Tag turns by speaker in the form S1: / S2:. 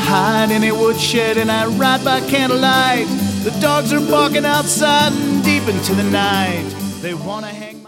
S1: hide in a woodshed and I ride by candlelight. The dogs are barking outside and deep into the night. They wanna hang